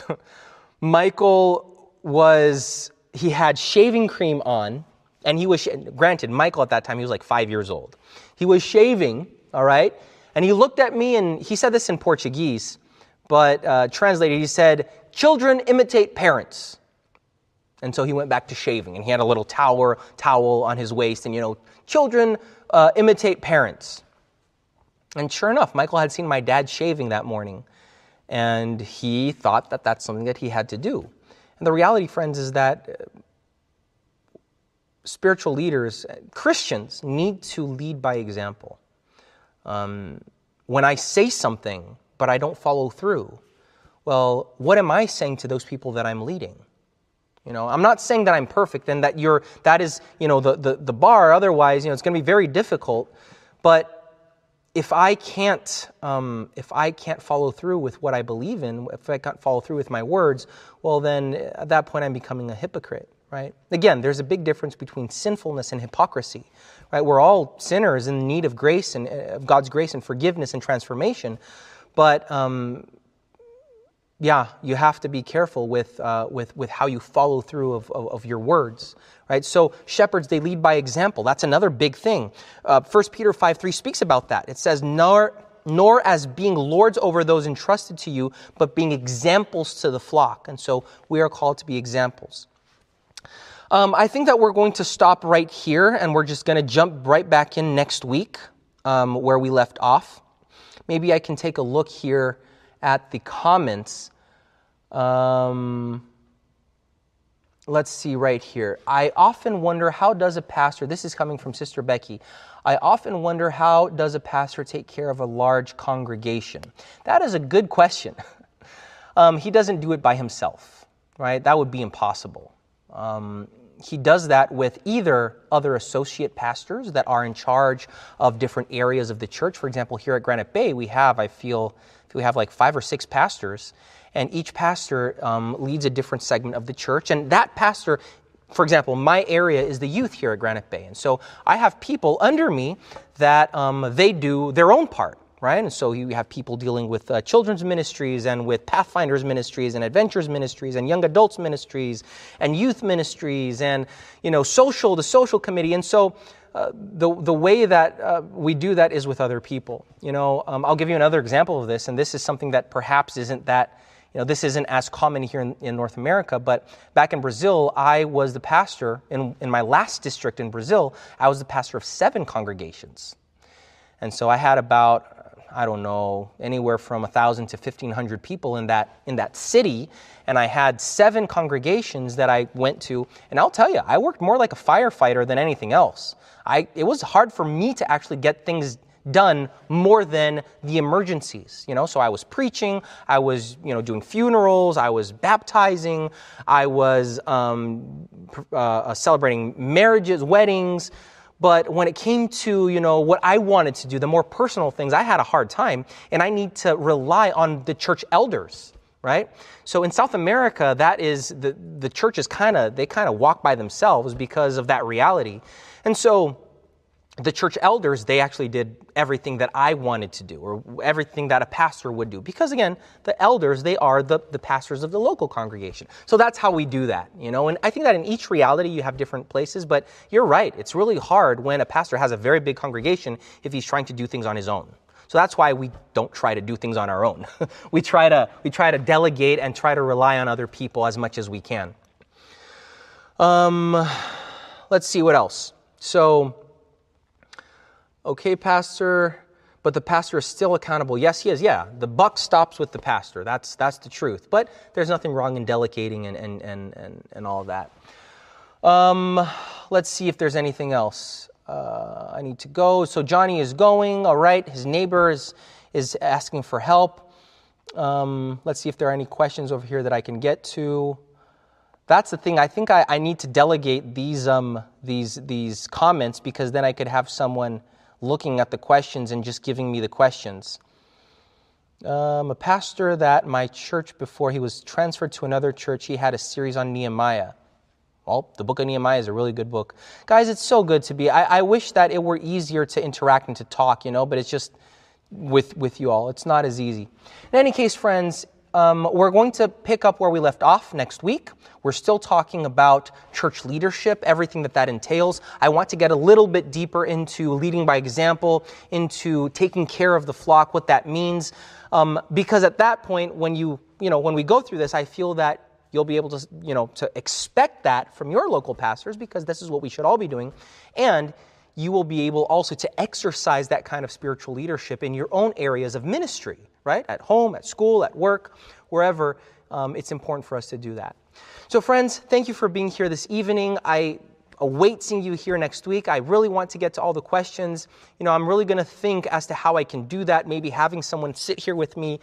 he had shaving cream on. And he was, granted, Michael at that time, he was like 5 years old. He was shaving, all right? And he looked at me and he said this in Portuguese, but translated, he said, "Children imitate parents." And so he went back to shaving, and he had a little towel on his waist, and, children imitate parents. And sure enough, Michael had seen my dad shaving that morning, and he thought that that's something that he had to do. And the reality, friends, is that spiritual leaders, Christians, need to lead by example. When I say something, but I don't follow through, well, what am I saying to those people that I'm leading? I'm not saying that I'm perfect and that is the bar. Otherwise, it's going to be very difficult. But if I can't follow through with what I believe in, if I can't follow through with my words, well, then at that point I'm becoming a hypocrite. Right? Again, there's a big difference between sinfulness and hypocrisy. Right? We're all sinners in need of grace and of God's grace and forgiveness and transformation. But you have to be careful with how you follow through of your words. Right? So shepherds, they lead by example. That's another big thing. 1 Peter 5:3 speaks about that. It says, nor as being lords over those entrusted to you, but being examples to the flock. And so we are called to be examples. I think that we're going to stop right here, and we're just going to jump right back in next week where we left off. Maybe I can take a look here at the comments. Let's see right here. I often wonder, how does a pastor, this is coming from Sister Becky, I often wonder, how does a pastor take care of a large congregation? That is a good question. He doesn't do it by himself, right? That would be impossible. He does that with either other associate pastors that are in charge of different areas of the church. For example, here at Granite Bay, we have like 5 or 6 pastors, and each pastor leads a different segment of the church. And that pastor, for example, my area is the youth here at Granite Bay. And so I have people under me that they do their own part. Right? And so you have people dealing with children's ministries and with Pathfinders ministries and Adventures ministries and young adults ministries and youth ministries and, the social committee. And so the way that we do that is with other people. I'll give you another example of this, and this is something that perhaps isn't that, this isn't as common here in North America, but back in Brazil, I was the pastor, in my last district in Brazil, I was the pastor of 7 congregations. And so I had about, anywhere from 1,000 to 1,500 people in that city, and I had 7 congregations that I went to, and I'll tell you, I worked more like a firefighter than anything else. It was hard for me to actually get things done more than the emergencies, So I was preaching, I was, doing funerals, I was baptizing, I was celebrating marriages, weddings. But when it came to, what I wanted to do, the more personal things, I had a hard time, and I need to rely on the church elders, right? So in South America, that is, the churches they kind of walk by themselves because of that reality. And so the church elders, they actually did everything that I wanted to do, or everything that a pastor would do. Because again, the elders, they are the pastors of the local congregation. So that's how we do that, And I think that in each reality, you have different places. But you're right, it's really hard when a pastor has a very big congregation if he's trying to do things on his own. So that's why we don't try to do things on our own. we try to delegate and try to rely on other people as much as we can. Let's see what else. So, okay, pastor, but the pastor is still accountable. Yes, he is. Yeah, the buck stops with the pastor. That's the truth. But there's nothing wrong in delegating and all of that. Let's see if there's anything else. I need to go. So Johnny is going. All right. His neighbor is asking for help. Let's see if there are any questions over here that I can get to. That's the thing. I think I need to delegate these comments, because then I could have someone looking at the questions and just giving me the questions. A pastor that my church, before he was transferred to another church, he had a series on Nehemiah. Well, the book of Nehemiah is a really good book. Guys, it's so good to be. I wish that it were easier to interact and to talk, but it's just with you all. It's not as easy. In any case, friends, we're going to pick up where we left off next week. We're still talking about church leadership, everything that entails. I want to get a little bit deeper into leading by example, into taking care of the flock, what that means. Because at that point, when we go through this, I feel that you'll be able to, to expect that from your local pastors, because this is what we should all be doing. And you will be able also to exercise that kind of spiritual leadership in your own areas of ministry, right? At home, at school, at work, wherever. It's important for us to do that. So friends, thank you for being here this evening. I await seeing you here next week. I really want to get to all the questions. I'm really going to think as to how I can do that, maybe having someone sit here with me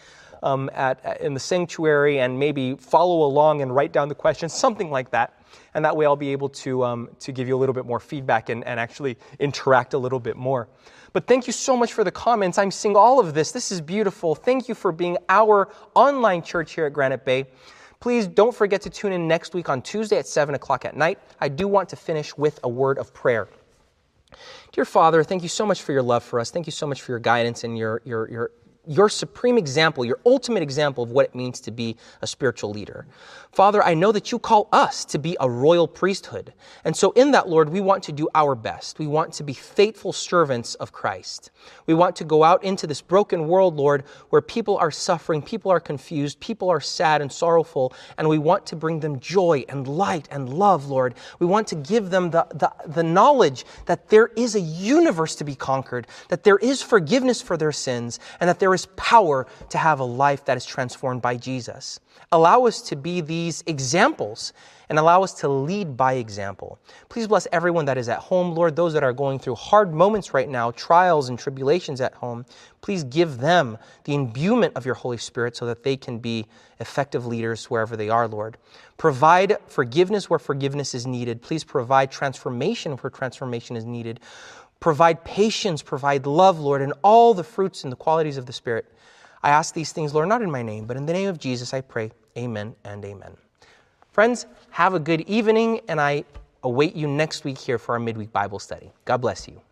in the sanctuary and maybe follow along and write down the questions, something like that. And that way I'll be able to give you a little bit more feedback and actually interact a little bit more. But thank you so much for the comments. I'm seeing all of this. This is beautiful. Thank you for being our online church here at Granite Bay. Please don't forget to tune in next week on Tuesday at 7 o'clock at night. I do want to finish with a word of prayer. Dear Father, thank you so much for your love for us. Thank you so much for your guidance and your supreme example, your ultimate example of what it means to be a spiritual leader. Father, I know that you call us to be a royal priesthood. And so in that, Lord, we want to do our best. We want to be faithful servants of Christ. We want to go out into this broken world, Lord, where people are suffering, people are confused, people are sad and sorrowful, and we want to bring them joy and light and love, Lord. We want to give them the knowledge that there is a universe to be conquered, that there is forgiveness for their sins, and that there is power to have a life that is transformed by Jesus. Allow us to be these examples and allow us to lead by example. Please bless everyone that is at home, Lord, those that are going through hard moments right now, trials and tribulations at home. Please give them the imbuement of your Holy Spirit so that they can be effective leaders wherever they are, Lord. Provide forgiveness where forgiveness is needed. Please provide transformation where transformation is needed. Provide patience, provide love, Lord, and all the fruits and the qualities of the Spirit. I ask these things, Lord, not in my name, but in the name of Jesus, I pray. Amen and amen. Friends, have a good evening, and I await you next week here for our midweek Bible study. God bless you.